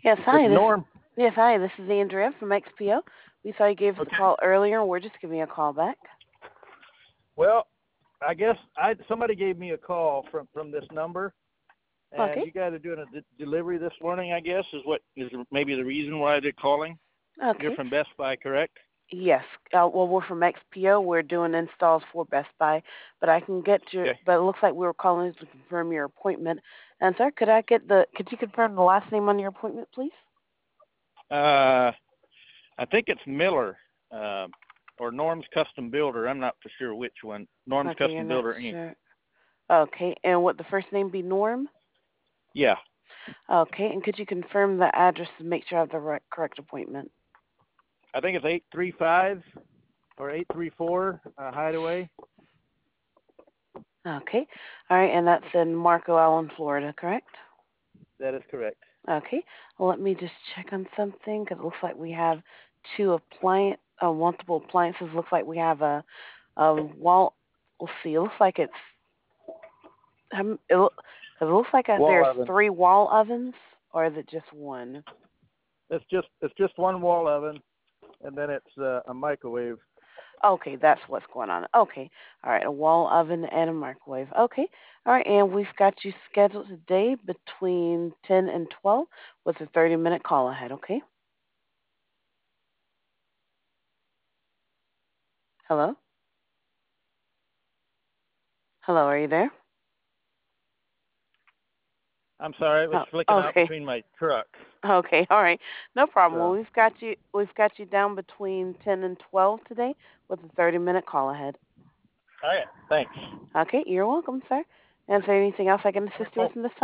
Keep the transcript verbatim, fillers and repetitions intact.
Yes, This hi. is This Norm. yes, hi. This is Andrea from X P O. We saw you gave us a Okay. call earlier. We're just giving you a call back. Well, I guess I somebody gave me a call from from this number, and Okay. you guys are doing a de- delivery this morning. I guess is what is maybe the reason why they're calling. You're Okay. from Best Buy, correct? Yes. Uh, well, we're from X P O. We're doing installs for Best Buy, but I can get your. Okay. But it looks like we were calling to confirm your appointment. And sir, could I get the? Could you confirm the last name on your appointment, please? Uh, I think it's Miller, uh, or Norm's Custom Builder. I'm not for sure which one. Norm's Okay, you're Custom not Builder Inc. sure. Okay, and what the first name be Norm? Yeah, Okay, and could you confirm the address to make sure I have the right, correct appointment? I think it's eight three five or eight three four uh, Hideaway. Okay. All right, and that's in Marco Island, Florida, correct? That is correct. Okay. Well, let me just check on something because it looks like we have two appliance, uh, multiple appliances. Looks like we have a, a wall. We'll see. It looks like it's. Um, it, loo- 'cause it looks like uh, Wall there's oven. three wall ovens, or is it just one? It's just it's just one wall oven, and then it's uh, a microwave. Okay, that's what's going on. Okay. All right, a wall oven and a microwave. Okay. All right, and we've got you scheduled today between ten and twelve with a thirty minute call ahead, okay? Hello? Hello, are you there? I'm sorry, it was Oh, flicking out okay. between my trucks. Okay, all right. No problem. Well, So, we've got you we've got you down between ten and twelve today with a thirty minute call ahead. all right, thanks. Okay, you're welcome, sir. And is there anything else I can How much assist you more? with in this